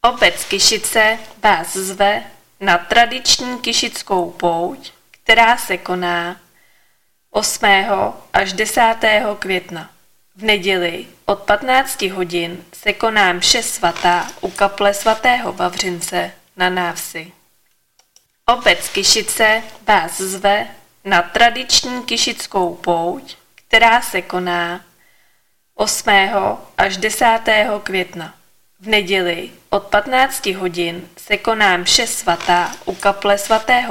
Obec Kyšice vás zve na tradiční kyšickou pouť, která se koná 8. až 10. května. V neděli od 15 hodin se koná mše svatá u kaple svatého Vavřince na Návsi. Obec Kyšice vás zve na tradiční kyšickou pouť, která se koná 8. až 10. května. V neděli od 15 hodin se koná mše svatá u kaple svatého